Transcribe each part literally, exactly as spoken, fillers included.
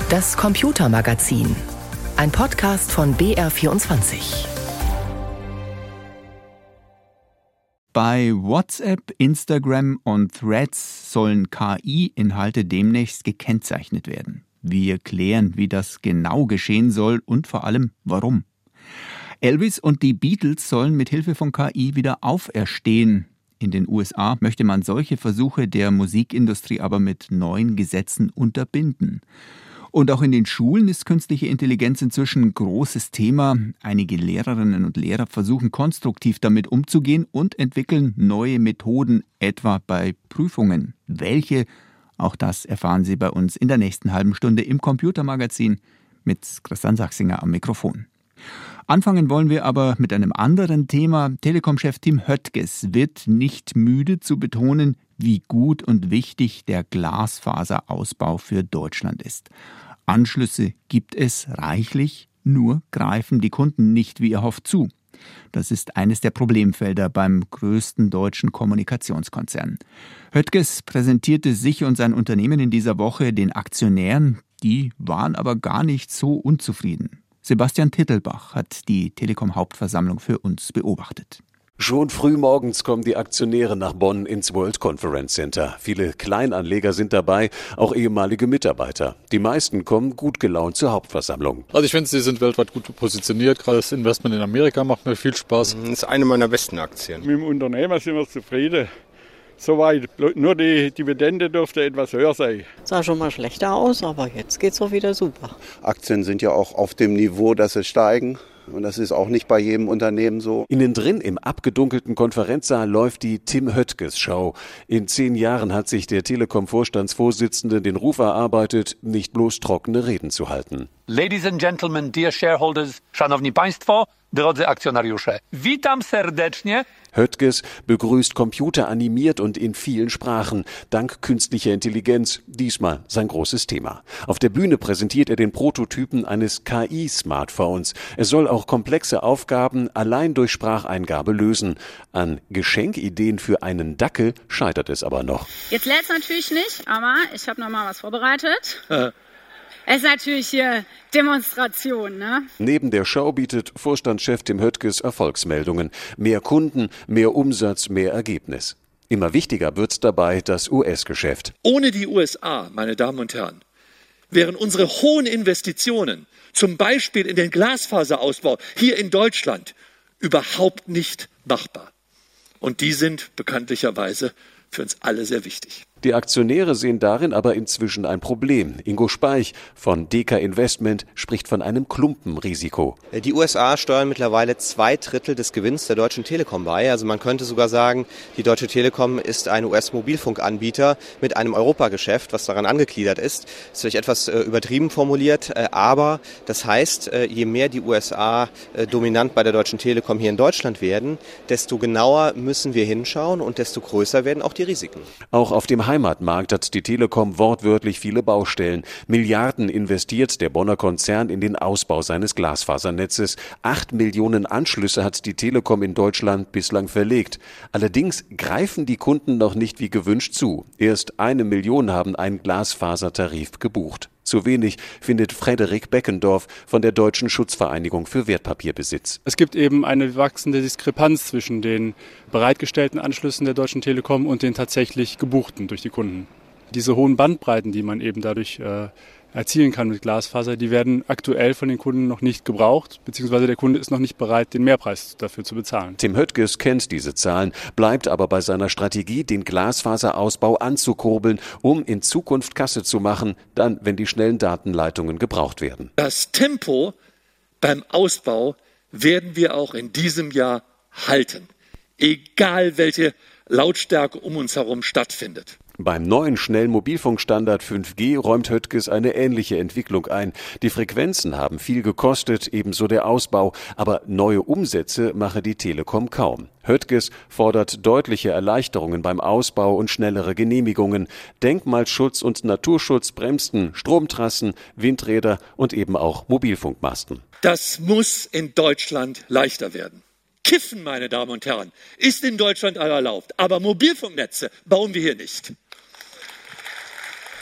Das Computermagazin. Ein Podcast von B R vierundzwanzig. Bei WhatsApp, Instagram und Threads sollen K I-Inhalte demnächst gekennzeichnet werden. Wir klären, wie das genau geschehen soll und vor allem, warum. Elvis und die Beatles sollen mit Hilfe von K I wieder auferstehen. In den U S A möchte man solche Versuche der Musikindustrie aber mit neuen Gesetzen unterbinden. Und auch in den Schulen ist künstliche Intelligenz inzwischen ein großes Thema. Einige Lehrerinnen und Lehrer versuchen konstruktiv damit umzugehen und entwickeln neue Methoden, etwa bei Prüfungen. Welche? Auch das erfahren Sie bei uns in der nächsten halben Stunde im Computermagazin mit Christian Sachsinger am Mikrofon. Anfangen wollen wir aber mit einem anderen Thema. Telekom-Chef Tim Höttges wird nicht müde zu betonen, wie gut und wichtig der Glasfaserausbau für Deutschland ist. Anschlüsse gibt es reichlich, nur greifen die Kunden nicht wie erhofft zu. Das ist eines der Problemfelder beim größten deutschen Kommunikationskonzern. Höttges präsentierte sich und sein Unternehmen in dieser Woche den Aktionären, die waren aber gar nicht so unzufrieden. Sebastian Tittelbach hat die Telekom-Hauptversammlung für uns beobachtet. Schon früh morgens kommen die Aktionäre nach Bonn ins World Conference Center. Viele Kleinanleger sind dabei, auch ehemalige Mitarbeiter. Die meisten kommen gut gelaunt zur Hauptversammlung. Also ich finde, sie sind weltweit gut positioniert. Gerade das Investment in Amerika macht mir viel Spaß. Das ist eine meiner besten Aktien. Mit dem Unternehmer sind wir zufrieden. Soweit. Nur die Dividende dürfte etwas höher sein. Sah schon mal schlechter aus, aber jetzt geht's auch wieder super. Aktien sind ja auch auf dem Niveau, dass sie steigen. Und das ist auch nicht bei jedem Unternehmen so. Innen drin im abgedunkelten Konferenzsaal läuft die Tim Höttges-Show. In zehn Jahren hat sich der Telekom-Vorstandsvorsitzende den Ruf erarbeitet, nicht bloß trockene Reden zu halten. Ladies and gentlemen, dear shareholders, szanowni państwo, drodzy akcjonariusze, witam serdecznie. Höttges begrüßt Computer animiert und in vielen Sprachen, dank künstlicher Intelligenz, diesmal sein großes Thema. Auf der Bühne präsentiert er den Prototypen eines K I-Smartphones. Es soll auch komplexe Aufgaben allein durch Spracheingabe lösen. An Geschenkideen für einen Dackel scheitert es aber noch. Jetzt lädt's natürlich nicht, aber ich habe noch mal was vorbereitet. Es ist natürlich hier Demonstration, ne? Neben der Show bietet Vorstandschef Tim Höttges Erfolgsmeldungen. Mehr Kunden, mehr Umsatz, mehr Ergebnis. Immer wichtiger wird dabei das U S-Geschäft. Ohne die U S A, meine Damen und Herren, wären unsere hohen Investitionen, zum Beispiel in den Glasfaserausbau hier in Deutschland, überhaupt nicht machbar. Und die sind bekanntlicherweise für uns alle sehr wichtig. Die Aktionäre sehen darin aber inzwischen ein Problem. Ingo Speich von D K Investment spricht von einem Klumpenrisiko. Die U S A steuern mittlerweile zwei Drittel des Gewinns der Deutschen Telekom bei. Also man könnte sogar sagen, die Deutsche Telekom ist ein U S-Mobilfunkanbieter mit einem Europageschäft, was daran angegliedert ist. Das ist vielleicht etwas äh, übertrieben formuliert, äh, aber das heißt, äh, je mehr die U S A äh, dominant bei der Deutschen Telekom hier in Deutschland werden, desto genauer müssen wir hinschauen und desto größer werden auch die Risiken. Auch auf dem Heimatmarkt hat die Telekom wortwörtlich viele Baustellen. Milliarden investiert der Bonner Konzern in den Ausbau seines Glasfasernetzes. Acht Millionen Anschlüsse hat die Telekom in Deutschland bislang verlegt. Allerdings greifen die Kunden noch nicht wie gewünscht zu. Erst eine Million haben einen Glasfasertarif gebucht. Zu wenig, findet Frederik Beckendorf von der Deutschen Schutzvereinigung für Wertpapierbesitz. Es gibt eben eine wachsende Diskrepanz zwischen den bereitgestellten Anschlüssen der Deutschen Telekom und den tatsächlich gebuchten durch die Kunden. Diese hohen Bandbreiten, die man eben dadurch äh, erzielen kann mit Glasfaser, die werden aktuell von den Kunden noch nicht gebraucht, beziehungsweise der Kunde ist noch nicht bereit, den Mehrpreis dafür zu bezahlen. Tim Höttges kennt diese Zahlen, bleibt aber bei seiner Strategie, den Glasfaserausbau anzukurbeln, um in Zukunft Kasse zu machen, dann, wenn die schnellen Datenleitungen gebraucht werden. Das Tempo beim Ausbau werden wir auch in diesem Jahr halten, egal welche Lautstärke um uns herum stattfindet. Beim neuen schnellen Mobilfunkstandard fünf G räumt Höttges eine ähnliche Entwicklung ein. Die Frequenzen haben viel gekostet, ebenso der Ausbau, aber neue Umsätze mache die Telekom kaum. Höttges fordert deutliche Erleichterungen beim Ausbau und schnellere Genehmigungen. Denkmalschutz und Naturschutz bremsten Stromtrassen, Windräder und eben auch Mobilfunkmasten. Das muss in Deutschland leichter werden. Kiffen, meine Damen und Herren, ist in Deutschland erlaubt, aber Mobilfunknetze bauen wir hier nicht.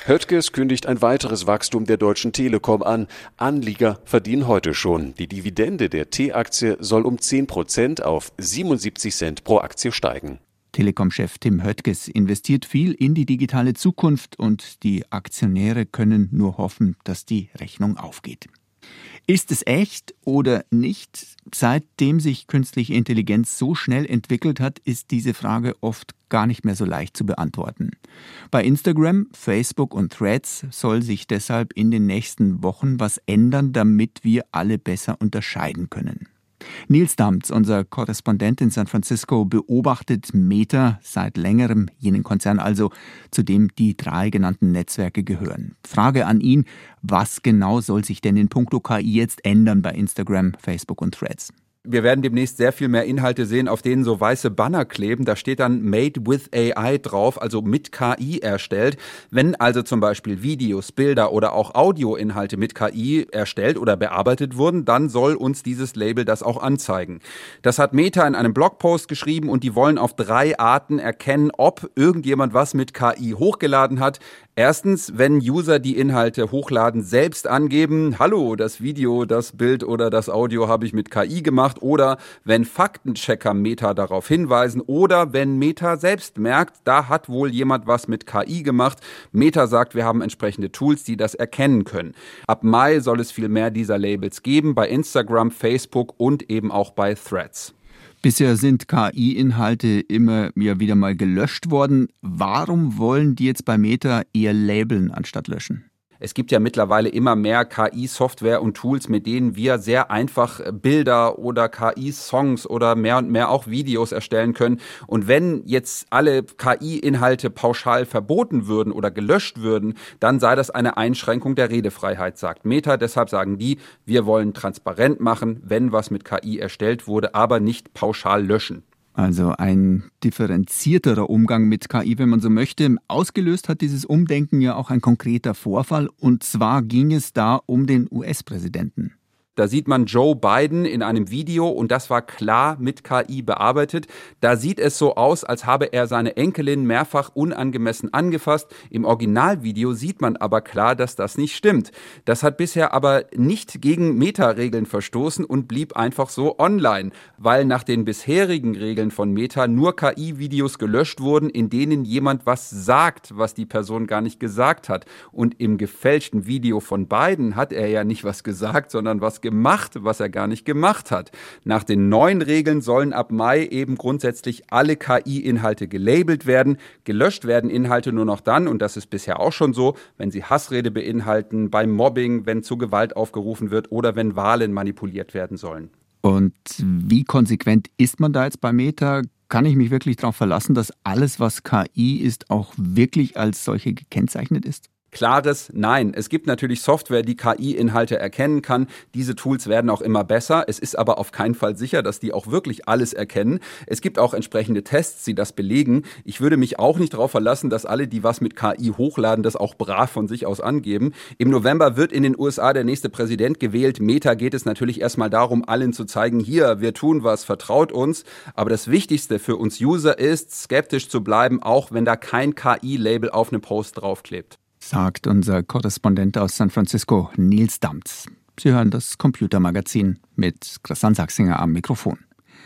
Höttges kündigt ein weiteres Wachstum der Deutschen Telekom an. Anleger verdienen heute schon. Die Dividende der T-Aktie soll um zehn Prozent auf siebenundsiebzig Cent pro Aktie steigen. Telekom-Chef Tim Höttges investiert viel in die digitale Zukunft und die Aktionäre können nur hoffen, dass die Rechnung aufgeht. Ist es echt oder nicht? Seitdem sich künstliche Intelligenz so schnell entwickelt hat, ist diese Frage oft gar nicht mehr so leicht zu beantworten. Bei Instagram, Facebook und Threads soll sich deshalb in den nächsten Wochen was ändern, damit wir alle besser unterscheiden können. Nils Damz, unser Korrespondent in San Francisco, beobachtet Meta seit längerem, jenen Konzern also, zu dem die drei genannten Netzwerke gehören. Frage an ihn, was genau soll sich denn in puncto K I jetzt ändern bei Instagram, Facebook und Threads? Wir werden demnächst sehr viel mehr Inhalte sehen, auf denen so weiße Banner kleben. Da steht dann Made with A I drauf, also mit K I erstellt. Wenn also zum Beispiel Videos, Bilder oder auch Audioinhalte mit K I erstellt oder bearbeitet wurden, dann soll uns dieses Label das auch anzeigen. Das hat Meta in einem Blogpost geschrieben und die wollen auf drei Arten erkennen, ob irgendjemand was mit K I hochgeladen hat. Erstens, wenn User die Inhalte hochladen, selbst angeben, hallo, das Video, das Bild oder das Audio habe ich mit K I gemacht, oder wenn Faktenchecker Meta darauf hinweisen oder wenn Meta selbst merkt, da hat wohl jemand was mit K I gemacht. Meta sagt, wir haben entsprechende Tools, die das erkennen können. Ab Mai soll es viel mehr dieser Labels geben, bei Instagram, Facebook und eben auch bei Threads. Bisher sind K I-Inhalte immer ja wieder mal gelöscht worden. Warum wollen die jetzt bei Meta eher labeln anstatt löschen? Es gibt ja mittlerweile immer mehr K I-Software und Tools, mit denen wir sehr einfach Bilder oder K I-Songs oder mehr und mehr auch Videos erstellen können. Und wenn jetzt alle K I-Inhalte pauschal verboten würden oder gelöscht würden, dann sei das eine Einschränkung der Redefreiheit, sagt Meta. Deshalb sagen die, wir wollen transparent machen, wenn was mit K I erstellt wurde, aber nicht pauschal löschen. Also ein differenzierterer Umgang mit K I, wenn man so möchte. Ausgelöst hat dieses Umdenken ja auch ein konkreter Vorfall. Und zwar ging es da um den U S-Präsidenten. Da sieht man Joe Biden in einem Video und das war klar mit K I bearbeitet. Da sieht es so aus, als habe er seine Enkelin mehrfach unangemessen angefasst. Im Originalvideo sieht man aber klar, dass das nicht stimmt. Das hat bisher aber nicht gegen Meta-Regeln verstoßen und blieb einfach so online, weil nach den bisherigen Regeln von Meta nur K I-Videos gelöscht wurden, in denen jemand was sagt, was die Person gar nicht gesagt hat. Und im gefälschten Video von Biden hat er ja nicht was gesagt, sondern was gemacht, was er gar nicht gemacht hat. Nach den neuen Regeln sollen ab Mai eben grundsätzlich alle K I-Inhalte gelabelt werden. Gelöscht werden Inhalte nur noch dann, und das ist bisher auch schon so, wenn sie Hassrede beinhalten, beim Mobbing, wenn zu Gewalt aufgerufen wird oder wenn Wahlen manipuliert werden sollen. Und wie konsequent ist man da jetzt bei Meta? Kann ich mich wirklich darauf verlassen, dass alles, was K I ist, auch wirklich als solche gekennzeichnet ist? Klares Nein. Es gibt natürlich Software, die K I-Inhalte erkennen kann. Diese Tools werden auch immer besser. Es ist aber auf keinen Fall sicher, dass die auch wirklich alles erkennen. Es gibt auch entsprechende Tests, die das belegen. Ich würde mich auch nicht darauf verlassen, dass alle, die was mit K I hochladen, das auch brav von sich aus angeben. Im November wird in den U S A der nächste Präsident gewählt. Meta geht es natürlich erstmal darum, allen zu zeigen, hier, wir tun was, vertraut uns. Aber das Wichtigste für uns User ist, skeptisch zu bleiben, auch wenn da kein K I-Label auf einem Post draufklebt. Sagt unser Korrespondent aus San Francisco, Nils Damz. Sie hören das Computermagazin mit Christian Sachsinger am Mikrofon.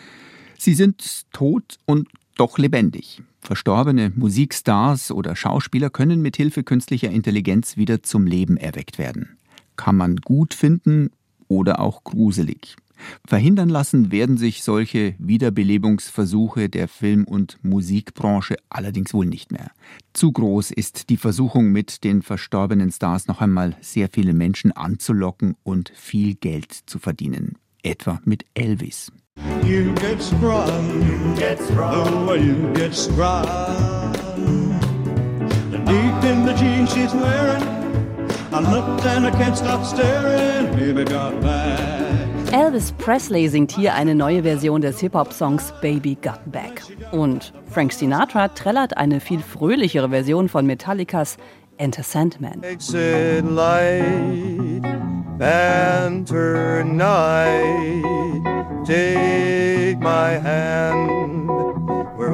Sie sind tot und doch lebendig. Verstorbene Musikstars oder Schauspieler können mit Hilfe künstlicher Intelligenz wieder zum Leben erweckt werden. Kann man gut finden oder auch gruselig. Verhindern lassen werden sich solche Wiederbelebungsversuche der Film- und Musikbranche allerdings wohl nicht mehr. Zu groß ist die Versuchung, mit den verstorbenen Stars noch einmal sehr viele Menschen anzulocken und viel Geld zu verdienen. Etwa mit Elvis. You get sprung, you get sprung, oh, you get sprung. Deep in the jeans she's wearing, I looked and I can't stop staring, baby got back. Elvis Presley singt hier eine neue Version des Hip-Hop-Songs Baby Got Back. Und Frank Sinatra trällert eine viel fröhlichere Version von Metallicas Enter Sandman. Exit light, enter night, take my hand, we're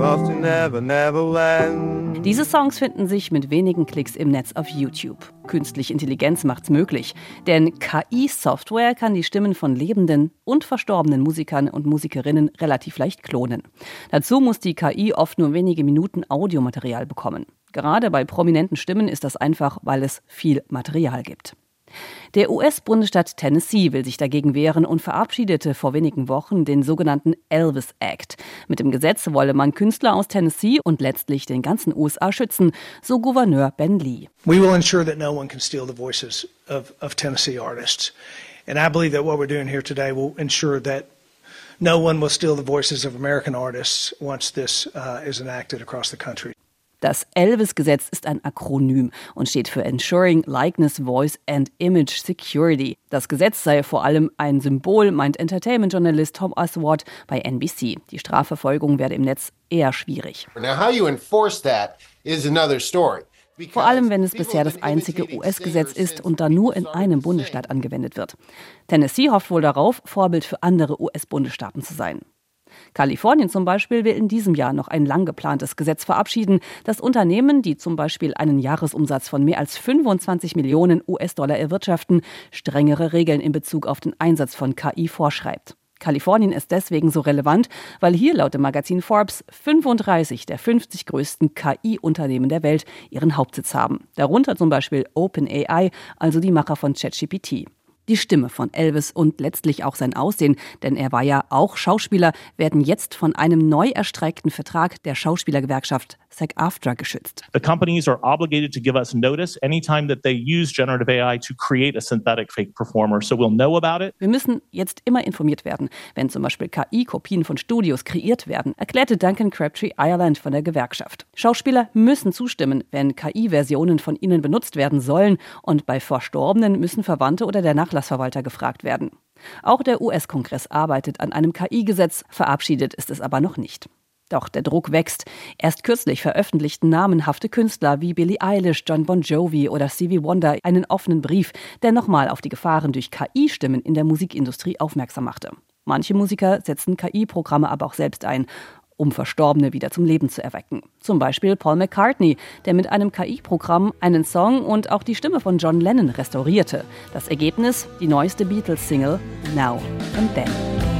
lost in Never Never Land. Diese Songs finden sich mit wenigen Klicks im Netz auf YouTube. Künstliche Intelligenz macht's möglich, denn K I-Software kann die Stimmen von lebenden und verstorbenen Musikern und Musikerinnen relativ leicht klonen. Dazu muss die K I oft nur wenige Minuten Audiomaterial bekommen. Gerade bei prominenten Stimmen ist das einfach, weil es viel Material gibt. Der U S-Bundesstaat Tennessee will sich dagegen wehren und verabschiedete vor wenigen Wochen den sogenannten Elvis Act. Mit dem Gesetz wolle man Künstler aus Tennessee und letztlich den ganzen U S A schützen, so Gouverneur Ben Lee. We will ensure that no one can steal the voices of, of Tennessee artists. And I believe that what we're doing here today will ensure that no one will steal the voices of American artists once this uh, is enacted across the country. Das Elvis-Gesetz ist ein Akronym und steht für Ensuring Likeness, Voice and Image Security. Das Gesetz sei vor allem ein Symbol, meint Entertainment-Journalist Tom Oswald bei N B C. Die Strafverfolgung werde im Netz eher schwierig. Now, how you enforce that is another story. Vor allem, wenn es bisher das einzige U S-Gesetz ist und dann nur in einem Bundesstaat angewendet wird. Tennessee hofft wohl darauf, Vorbild für andere U S-Bundesstaaten zu sein. Kalifornien zum Beispiel will in diesem Jahr noch ein lang geplantes Gesetz verabschieden, das Unternehmen, die zum Beispiel einen Jahresumsatz von mehr als fünfundzwanzig Millionen U S-Dollar erwirtschaften, strengere Regeln in Bezug auf den Einsatz von K I vorschreibt. Kalifornien ist deswegen so relevant, weil hier laut dem Magazin Forbes fünfunddreißig der fünfzig größten K I-Unternehmen der Welt ihren Hauptsitz haben. Darunter zum Beispiel OpenAI, also die Macher von ChatGPT. Die Stimme von Elvis und letztlich auch sein Aussehen, denn er war ja auch Schauspieler, werden jetzt von einem neu erstreckten Vertrag der Schauspielergewerkschaft SAG-AFTRA geschützt. The companies are obligated to give us notice anytime that they use generative A I to create a synthetic fake performer, so we'll know about it. Wir müssen jetzt immer informiert werden, wenn zum Beispiel K I-Kopien von Studios kreiert werden, erklärte Duncan Crabtree Ireland von der Gewerkschaft. Schauspieler müssen zustimmen, wenn K I-Versionen von ihnen benutzt werden sollen, und bei Verstorbenen müssen Verwandte oder der Nachlassverwalter gefragt werden. Auch der U S-Kongress arbeitet an einem K I-Gesetz, verabschiedet ist es aber noch nicht. Doch der Druck wächst. Erst kürzlich veröffentlichten namenhafte Künstler wie Billie Eilish, Jon Bon Jovi oder Stevie Wonder einen offenen Brief, der nochmal auf die Gefahren durch K I-Stimmen in der Musikindustrie aufmerksam machte. Manche Musiker setzen K I-Programme aber auch selbst ein, um Verstorbene wieder zum Leben zu erwecken. Zum Beispiel Paul McCartney, der mit einem K I-Programm einen Song und auch die Stimme von John Lennon restaurierte. Das Ergebnis, die neueste Beatles-Single Now and Then.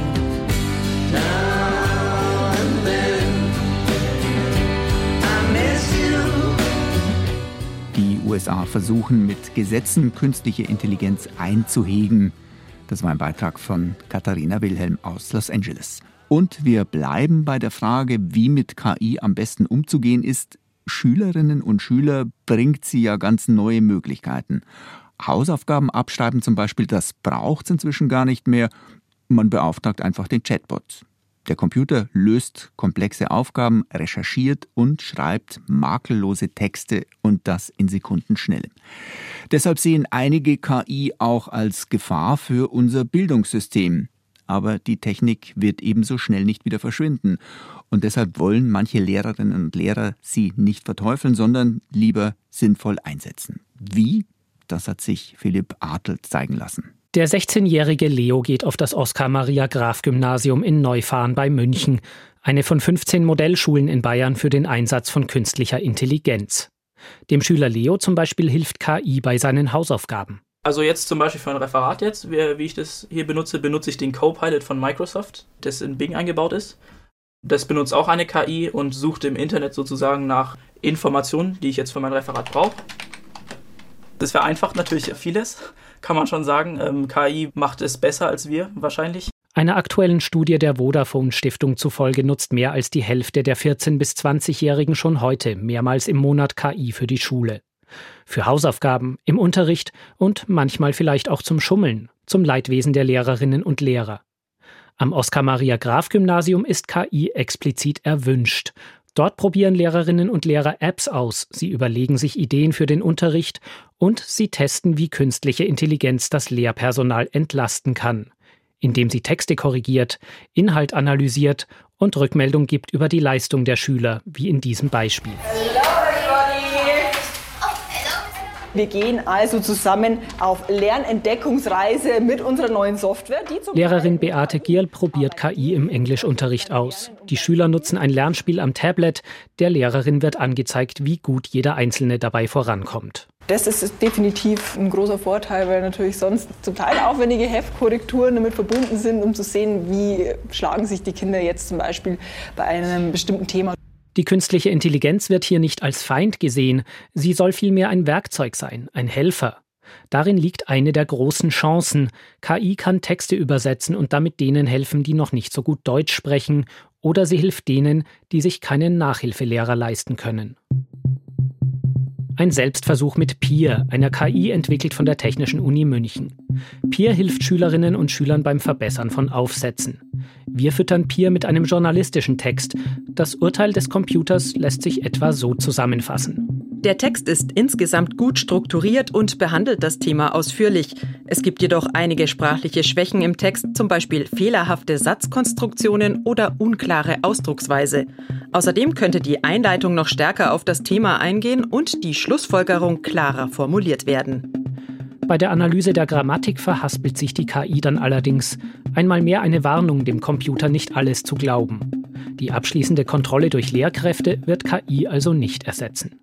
Die U S A versuchen mit Gesetzen künstliche Intelligenz einzuhegen. Das war ein Beitrag von Katharina Wilhelm aus Los Angeles. Und wir bleiben bei der Frage, wie mit K I am besten umzugehen ist. Schülerinnen und Schüler bringt sie ja ganz neue Möglichkeiten. Hausaufgaben abschreiben zum Beispiel, das braucht es inzwischen gar nicht mehr. Man beauftragt einfach den Chatbot. Der Computer löst komplexe Aufgaben, recherchiert und schreibt makellose Texte, und das in Sekundenschnelle. Deshalb sehen einige K I auch als Gefahr für unser Bildungssystem. Aber die Technik wird ebenso schnell nicht wieder verschwinden. Und deshalb wollen manche Lehrerinnen und Lehrer sie nicht verteufeln, sondern lieber sinnvoll einsetzen. Wie? Das hat sich Philipp Artl zeigen lassen. Der sechzehnjährige Leo geht auf das Oskar-Maria-Graf-Gymnasium in Neufahren bei München, eine von fünfzehn Modellschulen in Bayern für den Einsatz von künstlicher Intelligenz. Dem Schüler Leo zum Beispiel hilft K I bei seinen Hausaufgaben. Also jetzt zum Beispiel für ein Referat jetzt, wie ich das hier benutze, benutze ich den Copilot von Microsoft, das in Bing eingebaut ist. Das benutzt auch eine K I und sucht im Internet sozusagen nach Informationen, die ich jetzt für mein Referat brauche. Das vereinfacht natürlich vieles, kann man schon sagen. Ähm, K I macht es besser als wir wahrscheinlich. Einer aktuellen Studie der Vodafone-Stiftung zufolge nutzt mehr als die Hälfte der vierzehn- bis zwanzigjährigen schon heute mehrmals im Monat K I für die Schule. Für Hausaufgaben, im Unterricht und manchmal vielleicht auch zum Schummeln, zum Leidwesen der Lehrerinnen und Lehrer. Am Oskar-Maria-Graf-Gymnasium ist K I explizit erwünscht. Dort probieren Lehrerinnen und Lehrer Apps aus, sie überlegen sich Ideen für den Unterricht und sie testen, wie künstliche Intelligenz das Lehrpersonal entlasten kann, indem sie Texte korrigiert, Inhalt analysiert und Rückmeldung gibt über die Leistung der Schüler, wie in diesem Beispiel. Wir gehen also zusammen auf Lernentdeckungsreise mit unserer neuen Software. Die zum Lehrerin Beate Gierl probiert K I im Englischunterricht aus. Die Schüler nutzen ein Lernspiel am Tablet. Der Lehrerin wird angezeigt, wie gut jeder Einzelne dabei vorankommt. Das ist definitiv ein großer Vorteil, weil natürlich sonst zum Teil aufwendige Heftkorrekturen damit verbunden sind, um zu sehen, wie schlagen sich die Kinder jetzt zum Beispiel bei einem bestimmten Thema. Die künstliche Intelligenz wird hier nicht als Feind gesehen. Sie soll vielmehr ein Werkzeug sein, ein Helfer. Darin liegt eine der großen Chancen. K I kann Texte übersetzen und damit denen helfen, die noch nicht so gut Deutsch sprechen. Oder sie hilft denen, die sich keinen Nachhilfelehrer leisten können. Ein Selbstversuch mit Peer, einer K I entwickelt von der Technischen Uni München. Peer hilft Schülerinnen und Schülern beim Verbessern von Aufsätzen. Wir füttern Peer mit einem journalistischen Text. Das Urteil des Computers lässt sich etwa so zusammenfassen. Der Text ist insgesamt gut strukturiert und behandelt das Thema ausführlich. Es gibt jedoch einige sprachliche Schwächen im Text, zum Beispiel fehlerhafte Satzkonstruktionen oder unklare Ausdrucksweise. Außerdem könnte die Einleitung noch stärker auf das Thema eingehen und die Schlussfolgerung klarer formuliert werden. Bei der Analyse der Grammatik verhaspelt sich die K I dann allerdings. Einmal mehr eine Warnung, dem Computer nicht alles zu glauben. Die abschließende Kontrolle durch Lehrkräfte wird K I also nicht ersetzen.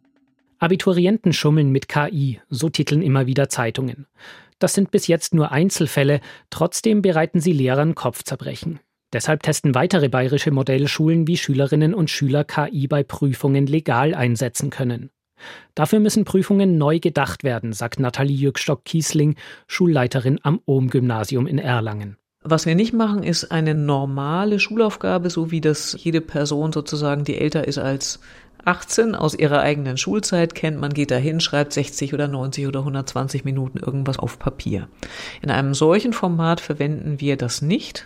Abiturienten schummeln mit K I, so titeln immer wieder Zeitungen. Das sind bis jetzt nur Einzelfälle, trotzdem bereiten sie Lehrern Kopfzerbrechen. Deshalb testen weitere bayerische Modellschulen, wie Schülerinnen und Schüler K I bei Prüfungen legal einsetzen können. Dafür müssen Prüfungen neu gedacht werden, sagt Nathalie Jückstock-Kiesling, Schulleiterin am Ohm-Gymnasium in Erlangen. Was wir nicht machen, ist eine normale Schulaufgabe, so wie das jede Person sozusagen, die älter ist als achtzehn, aus ihrer eigenen Schulzeit kennt. Man geht dahin, schreibt sechzig oder neunzig oder hundertzwanzig Minuten irgendwas auf Papier. In einem solchen Format verwenden wir das nicht,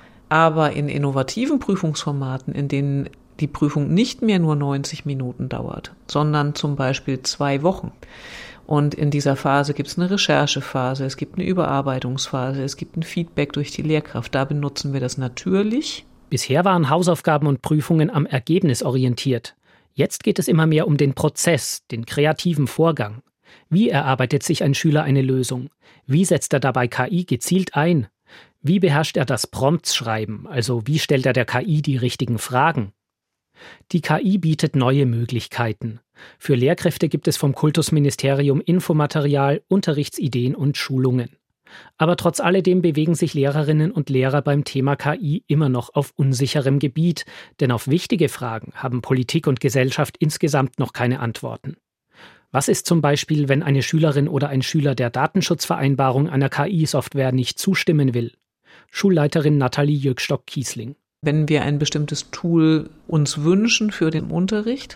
aber in innovativen Prüfungsformaten, in denen die Prüfung nicht mehr nur neunzig Minuten dauert, sondern zum Beispiel zwei Wochen. Und in dieser Phase gibt es eine Recherchephase, es gibt eine Überarbeitungsphase, es gibt ein Feedback durch die Lehrkraft. Da benutzen wir das natürlich. Bisher waren Hausaufgaben und Prüfungen am Ergebnis orientiert. Jetzt geht es immer mehr um den Prozess, den kreativen Vorgang. Wie erarbeitet sich ein Schüler eine Lösung? Wie setzt er dabei K I gezielt ein? Wie beherrscht er das Prompts-Schreiben, also wie stellt er der K I die richtigen Fragen? Die K I bietet neue Möglichkeiten. Für Lehrkräfte gibt es vom Kultusministerium Infomaterial, Unterrichtsideen und Schulungen. Aber trotz alledem bewegen sich Lehrerinnen und Lehrer beim Thema K I immer noch auf unsicherem Gebiet, denn auf wichtige Fragen haben Politik und Gesellschaft insgesamt noch keine Antworten. Was ist zum Beispiel, wenn eine Schülerin oder ein Schüler der Datenschutzvereinbarung einer K I-Software nicht zustimmen will? Schulleiterin Nathalie Jückstock-Kiesling. Wenn wir ein bestimmtes Tool uns wünschen für den Unterricht,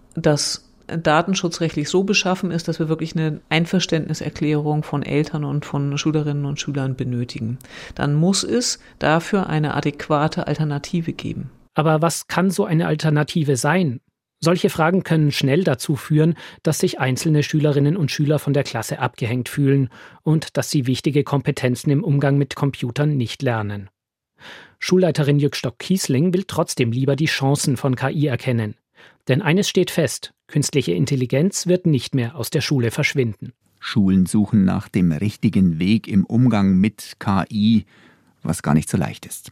das datenschutzrechtlich so beschaffen ist, dass wir wirklich eine Einverständniserklärung von Eltern und von Schülerinnen und Schülern benötigen, dann muss es dafür eine adäquate Alternative geben. Aber was kann so eine Alternative sein? Solche Fragen können schnell dazu führen, dass sich einzelne Schülerinnen und Schüler von der Klasse abgehängt fühlen und dass sie wichtige Kompetenzen im Umgang mit Computern nicht lernen. Schulleiterin Jückstock-Kiesling will trotzdem lieber die Chancen von K I erkennen. Denn eines steht fest, künstliche Intelligenz wird nicht mehr aus der Schule verschwinden. Schulen suchen nach dem richtigen Weg im Umgang mit K I, was gar nicht so leicht ist.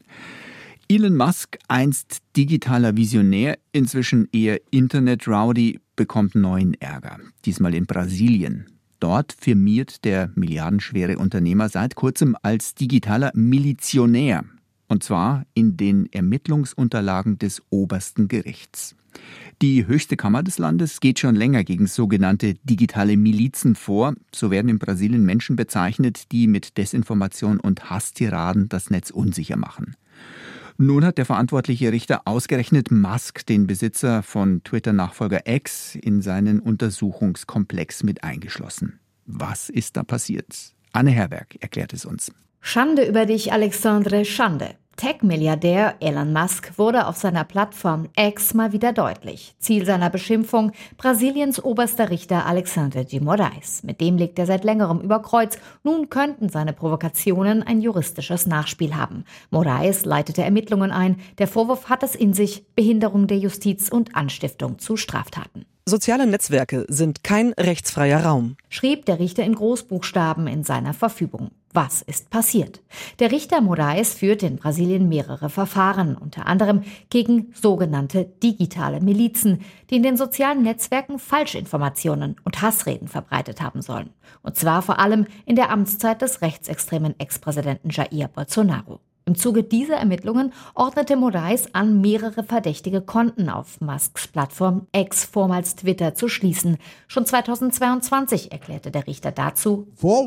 Elon Musk, einst digitaler Visionär, inzwischen eher Internet-Rowdy, bekommt neuen Ärger. Diesmal in Brasilien. Dort firmiert der milliardenschwere Unternehmer seit kurzem als digitaler Milizionär. Und zwar in den Ermittlungsunterlagen des obersten Gerichts. Die höchste Kammer des Landes geht schon länger gegen sogenannte digitale Milizen vor. So werden in Brasilien Menschen bezeichnet, die mit Desinformation und Hasstiraden das Netz unsicher machen. Nun hat der verantwortliche Richter ausgerechnet Musk, den Besitzer von Twitter-Nachfolger X, in seinen Untersuchungskomplex mit eingeschlossen. Was ist da passiert? Anne Herberg erklärt es uns. Schande über dich, Alexandre, Schande. Tech-Milliardär Elon Musk wurde auf seiner Plattform X mal wieder deutlich. Ziel seiner Beschimpfung: Brasiliens oberster Richter Alexandre de Moraes. Mit dem legt er seit längerem über Kreuz. Nun könnten seine Provokationen ein juristisches Nachspiel haben. Moraes leitete Ermittlungen ein. Der Vorwurf hat es in sich: Behinderung der Justiz und Anstiftung zu Straftaten. Soziale Netzwerke sind kein rechtsfreier Raum, schrieb der Richter in Großbuchstaben in seiner Verfügung. Was ist passiert? Der Richter Moraes führt in Brasilien mehrere Verfahren, unter anderem gegen sogenannte digitale Milizen, die in den sozialen Netzwerken Falschinformationen und Hassreden verbreitet haben sollen. Und zwar vor allem in der Amtszeit des rechtsextremen Ex-Präsidenten Jair Bolsonaro. Im Zuge dieser Ermittlungen ordnete Moraes an, mehrere verdächtige Konten auf Musks Plattform X, vormals Twitter, zu schließen. Schon zweitausendzweiundzwanzig erklärte der Richter dazu: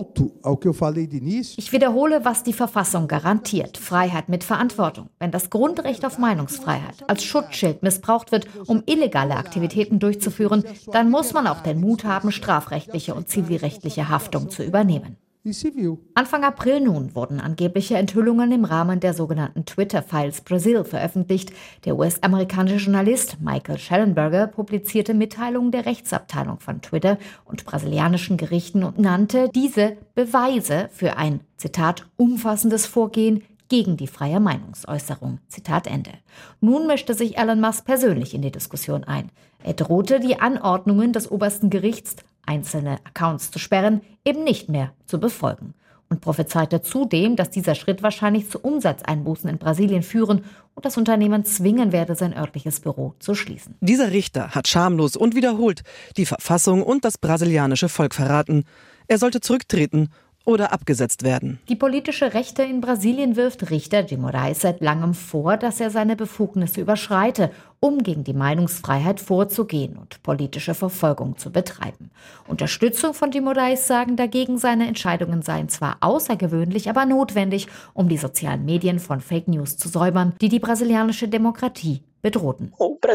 Ich wiederhole, was die Verfassung garantiert: Freiheit mit Verantwortung. Wenn das Grundrecht auf Meinungsfreiheit als Schutzschild missbraucht wird, um illegale Aktivitäten durchzuführen, dann muss man auch den Mut haben, strafrechtliche und zivilrechtliche Haftung zu übernehmen. Anfang April nun wurden angebliche Enthüllungen im Rahmen der sogenannten Twitter-Files Brasil veröffentlicht. Der U S-amerikanische Journalist Michael Shellenberger publizierte Mitteilungen der Rechtsabteilung von Twitter und brasilianischen Gerichten und nannte diese Beweise für ein, Zitat, umfassendes Vorgehen gegen die freie Meinungsäußerung. Zitat Ende. Nun mischte sich Elon Musk persönlich in die Diskussion ein. Er drohte, die Anordnungen des obersten Gerichts, einzelne Accounts zu sperren, eben nicht mehr zu befolgen. Und prophezeite zudem, dass dieser Schritt wahrscheinlich zu Umsatzeinbußen in Brasilien führen und das Unternehmen zwingen werde, sein örtliches Büro zu schließen. Dieser Richter hat schamlos und wiederholt die Verfassung und das brasilianische Volk verraten. Er sollte zurücktreten oder abgesetzt werden. Die politische Rechte in Brasilien wirft Richter de Moraes seit langem vor, dass er seine Befugnisse überschreite, um gegen die Meinungsfreiheit vorzugehen und politische Verfolgung zu betreiben. Unterstützung von de Moraes sagen dagegen, seine Entscheidungen seien zwar außergewöhnlich, aber notwendig, um die sozialen Medien von Fake News zu säubern, die die brasilianische Demokratie bedrohten.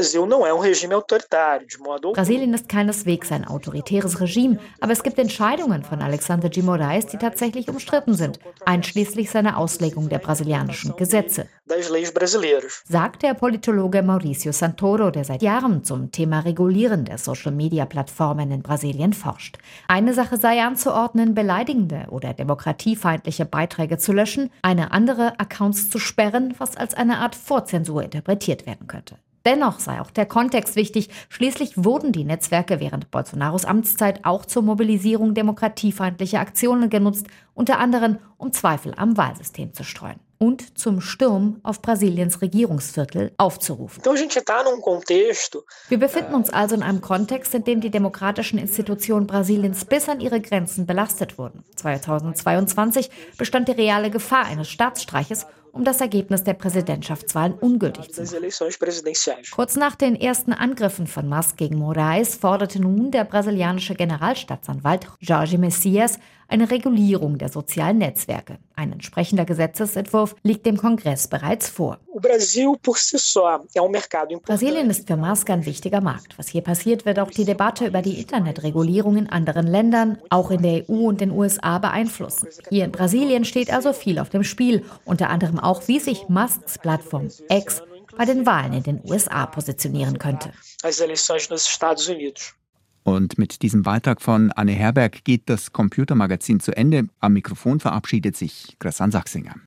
Brasilien ist keineswegs ein autoritäres Regime, aber es gibt Entscheidungen von Alexandre de Moraes, die tatsächlich umstritten sind, einschließlich seiner Auslegung der brasilianischen Gesetze, sagt der Politologe Mauricio Santoro, der seit Jahren zum Thema Regulieren der Social-Media-Plattformen in Brasilien forscht. Eine Sache sei anzuordnen, beleidigende oder demokratiefeindliche Beiträge zu löschen, eine andere Accounts zu sperren, was als eine Art Vorzensur interpretiert werden könnte. Dennoch sei auch der Kontext wichtig. Schließlich wurden die Netzwerke während Bolsonaros Amtszeit auch zur Mobilisierung demokratiefeindlicher Aktionen genutzt, unter anderem um Zweifel am Wahlsystem zu streuen und zum Sturm auf Brasiliens Regierungsviertel aufzurufen. Wir befinden uns also in einem Kontext, in dem die demokratischen Institutionen Brasiliens bis an ihre Grenzen belastet wurden. zweitausendzweiundzwanzig bestand die reale Gefahr eines Staatsstreiches, um das Ergebnis der Präsidentschaftswahlen ungültig zu machen. Kurz nach den ersten Angriffen von Musk gegen Moraes forderte nun der brasilianische Generalstaatsanwalt Jorge Messias eine Regulierung der sozialen Netzwerke. Ein entsprechender Gesetzesentwurf liegt dem Kongress bereits vor. Brasilien ist für Musk ein wichtiger Markt. Was hier passiert, wird auch die Debatte über die Internetregulierung in anderen Ländern, auch in der E U und den U S A, beeinflussen. Hier in Brasilien steht also viel auf dem Spiel, unter anderem auch, wie sich Musks Plattform X bei den Wahlen in den U S A positionieren könnte. Und mit diesem Beitrag von Anne Herberg geht das Computermagazin zu Ende. Am Mikrofon verabschiedet sich Christian Sachsinger.